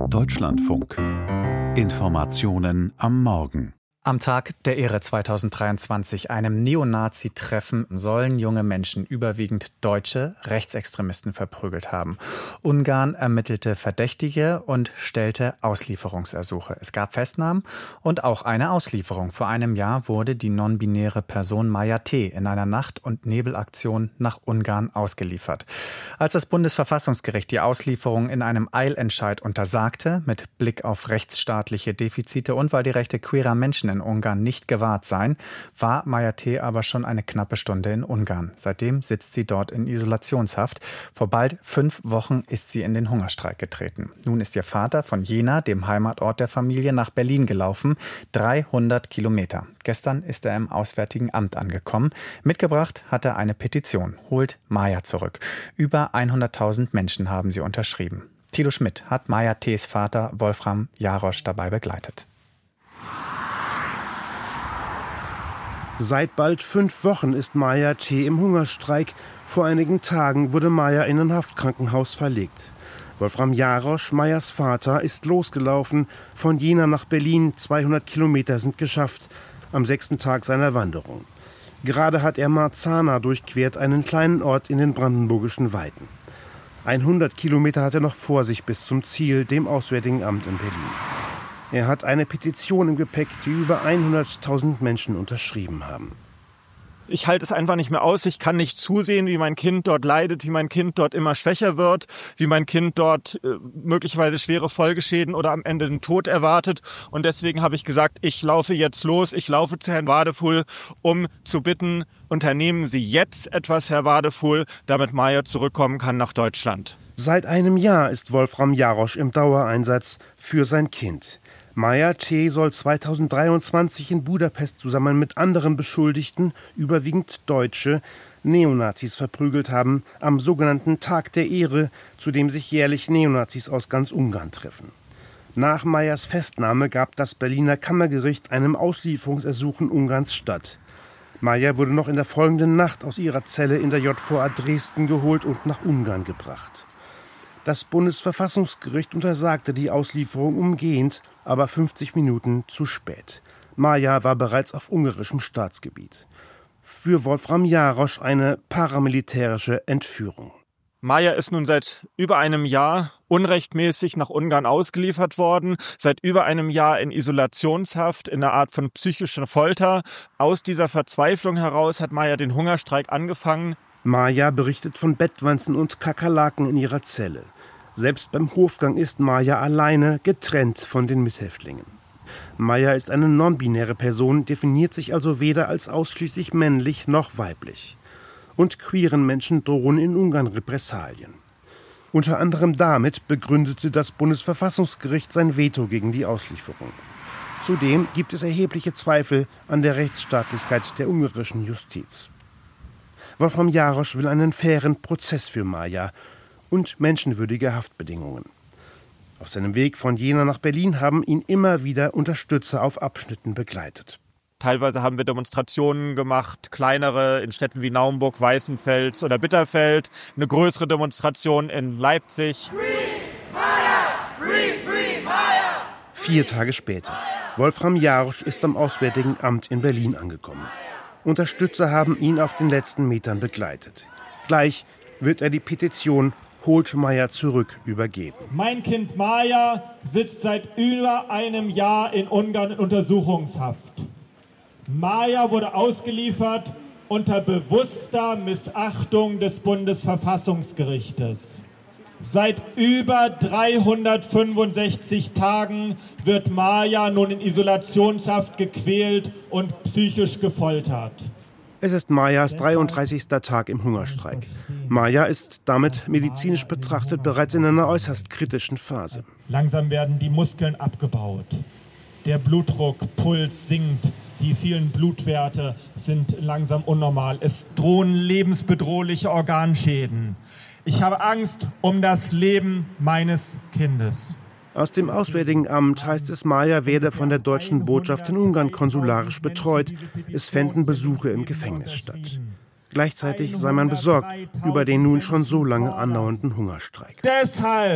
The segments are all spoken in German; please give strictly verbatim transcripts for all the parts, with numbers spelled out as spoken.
Deutschlandfunk. Informationen am Morgen. Am Tag der Ehre zweitausenddreiundzwanzig, einem Neonazi-Treffen, sollen junge Menschen, überwiegend Deutsche, Rechtsextremisten verprügelt haben. Ungarn ermittelte Verdächtige und stellte Auslieferungsersuche. Es gab Festnahmen und auch eine Auslieferung. Vor einem Jahr wurde die non-binäre Person Maya T. in einer Nacht- und Nebelaktion nach Ungarn ausgeliefert. Als das Bundesverfassungsgericht die Auslieferung in einem Eilentscheid untersagte, mit Blick auf rechtsstaatliche Defizite und weil die Rechte queerer Menschen in Ungarn nicht gewahrt seien, war Maya T. aber schon eine knappe Stunde in Ungarn. Seitdem sitzt sie dort in Isolationshaft. Vor bald fünf Wochen ist sie in den Hungerstreik getreten. Nun ist ihr Vater von Jena, dem Heimatort der Familie, nach Berlin gelaufen. dreihundert Kilometer. Gestern ist er im Auswärtigen Amt angekommen. Mitgebracht hat er eine Petition. Holt Maya zurück. Über hunderttausend Menschen haben sie unterschrieben. Thilo Schmidt hat Maya T.'s Vater Wolfram Jarosch dabei begleitet. Seit bald fünf Wochen ist Maya T. im Hungerstreik. Vor einigen Tagen wurde Maya in ein Haftkrankenhaus verlegt. Wolfram Jarosch, Mayas Vater, ist losgelaufen. Von Jena nach Berlin, zweihundert Kilometer sind geschafft, am sechsten Tag seiner Wanderung. Gerade hat er Marzahn durchquert, einen kleinen Ort in den brandenburgischen Weiden. hundert Kilometer hat er noch vor sich bis zum Ziel, dem Auswärtigen Amt in Berlin. Er hat eine Petition im Gepäck, die über hunderttausend Menschen unterschrieben haben. Ich halte es einfach nicht mehr aus. Ich kann nicht zusehen, wie mein Kind dort leidet, wie mein Kind dort immer schwächer wird, wie mein Kind dort äh, möglicherweise schwere Folgeschäden oder am Ende den Tod erwartet. Und deswegen habe ich gesagt, ich laufe jetzt los. Ich laufe zu Herrn Wadefuhl, um zu bitten, unternehmen Sie jetzt etwas, Herr Wadefuhl, damit Maya zurückkommen kann nach Deutschland. Seit einem Jahr ist Wolfram Jarosch im Dauereinsatz für sein Kind. Maya T. soll zweitausenddreiundzwanzig in Budapest zusammen mit anderen Beschuldigten, überwiegend Deutsche, Neonazis verprügelt haben, am sogenannten Tag der Ehre, zu dem sich jährlich Neonazis aus ganz Ungarn treffen. Nach Mayas Festnahme gab das Berliner Kammergericht einem Auslieferungsersuchen Ungarns statt. Maya wurde noch in der folgenden Nacht aus ihrer Zelle in der J V A Dresden geholt und nach Ungarn gebracht. Das Bundesverfassungsgericht untersagte die Auslieferung umgehend, aber fünfzig Minuten zu spät. Maya war bereits auf ungarischem Staatsgebiet. Für Wolfram Jarosch eine paramilitärische Entführung. Maya ist nun seit über einem Jahr unrechtmäßig nach Ungarn ausgeliefert worden, seit über einem Jahr in Isolationshaft, in einer Art von psychischer Folter. Aus dieser Verzweiflung heraus hat Maya den Hungerstreik angefangen. Maya berichtet von Bettwanzen und Kakerlaken in ihrer Zelle. Selbst beim Hofgang ist Maya alleine, getrennt von den Mithäftlingen. Maya ist eine non-binäre Person, definiert sich also weder als ausschließlich männlich noch weiblich. Und queeren Menschen drohen in Ungarn Repressalien. Unter anderem damit begründete das Bundesverfassungsgericht sein Veto gegen die Auslieferung. Zudem gibt es erhebliche Zweifel an der Rechtsstaatlichkeit der ungarischen Justiz. Wolfram Jarosch will einen fairen Prozess für Maya und menschenwürdige Haftbedingungen. Auf seinem Weg von Jena nach Berlin haben ihn immer wieder Unterstützer auf Abschnitten begleitet. Teilweise haben wir Demonstrationen gemacht, kleinere in Städten wie Naumburg, Weißenfels oder Bitterfeld, eine größere Demonstration in Leipzig. Free Maya! Free, free Maya! Vier Tage später. Wolfram Jarosch ist am Auswärtigen Amt in Berlin angekommen. Unterstützer haben ihn auf den letzten Metern begleitet. Gleich wird er die Petition Holt Maya zurück übergeben. Mein Kind Maya sitzt seit über einem Jahr in Ungarn in Untersuchungshaft. Maya wurde ausgeliefert unter bewusster Missachtung des Bundesverfassungsgerichtes. Seit über dreihundertfünfundsechzig Tagen wird Maya nun in Isolationshaft gequält und psychisch gefoltert. Es ist Mayas dreiunddreißigster Tag im Hungerstreik. Maya ist damit medizinisch betrachtet bereits in einer äußerst kritischen Phase. Langsam werden die Muskeln abgebaut. Der Blutdruck, Puls sinkt. Die vielen Blutwerte sind langsam unnormal. Es drohen lebensbedrohliche Organschäden. Ich habe Angst um das Leben meines Kindes. Aus dem Auswärtigen Amt heißt es, Maya werde von der deutschen Botschaft in Ungarn konsularisch betreut. Es fänden Besuche im Gefängnis statt. Gleichzeitig sei man besorgt über den nun schon so lange andauernden Hungerstreik. Deshalb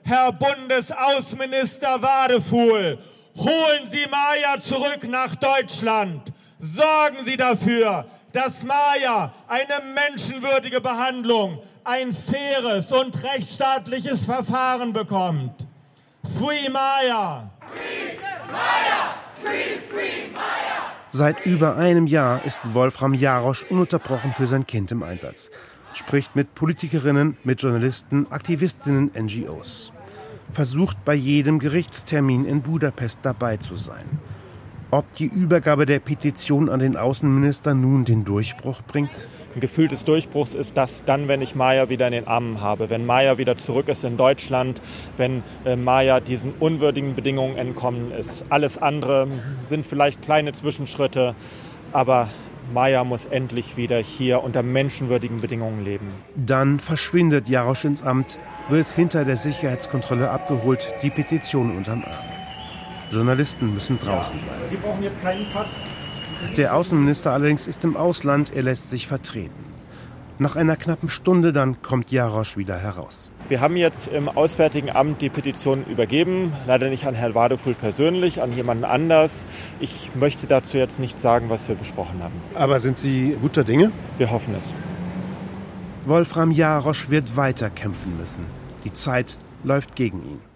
Herr Bundesaußenminister Wadefuhl, holen Sie Maya zurück nach Deutschland. Sorgen Sie dafür, dass Maya eine menschenwürdige Behandlung, ein faires und rechtsstaatliches Verfahren bekommt. Free Maya! Free Maya! Free, free Maya! Seit über einem Jahr ist Wolfram Jarosch ununterbrochen für sein Kind im Einsatz. Spricht mit Politikerinnen, mit Journalisten, Aktivistinnen, N G Os. Versucht bei jedem Gerichtstermin in Budapest dabei zu sein. Ob die Übergabe der Petition an den Außenminister nun den Durchbruch bringt? Ein Gefühl des Durchbruchs ist das dann, wenn ich Maya wieder in den Armen habe, wenn Maya wieder zurück ist in Deutschland, wenn äh, Maya diesen unwürdigen Bedingungen entkommen ist. Alles andere sind vielleicht kleine Zwischenschritte, aber Maya muss endlich wieder hier unter menschenwürdigen Bedingungen leben. Dann verschwindet Jarosch ins Amt, wird hinter der Sicherheitskontrolle abgeholt, die Petition unterm Arm. Journalisten müssen draußen bleiben. Sie brauchen jetzt keinen Pass. Der Außenminister allerdings ist im Ausland, er lässt sich vertreten. Nach einer knappen Stunde dann kommt Jarosch wieder heraus. Wir haben jetzt im Auswärtigen Amt die Petition übergeben, leider nicht an Herrn Wadefuhl persönlich, an jemanden anders. Ich möchte dazu jetzt nicht sagen, was wir besprochen haben. Aber sind Sie guter Dinge? Wir hoffen es. Wolfram Jarosch wird weiter kämpfen müssen. Die Zeit läuft gegen ihn.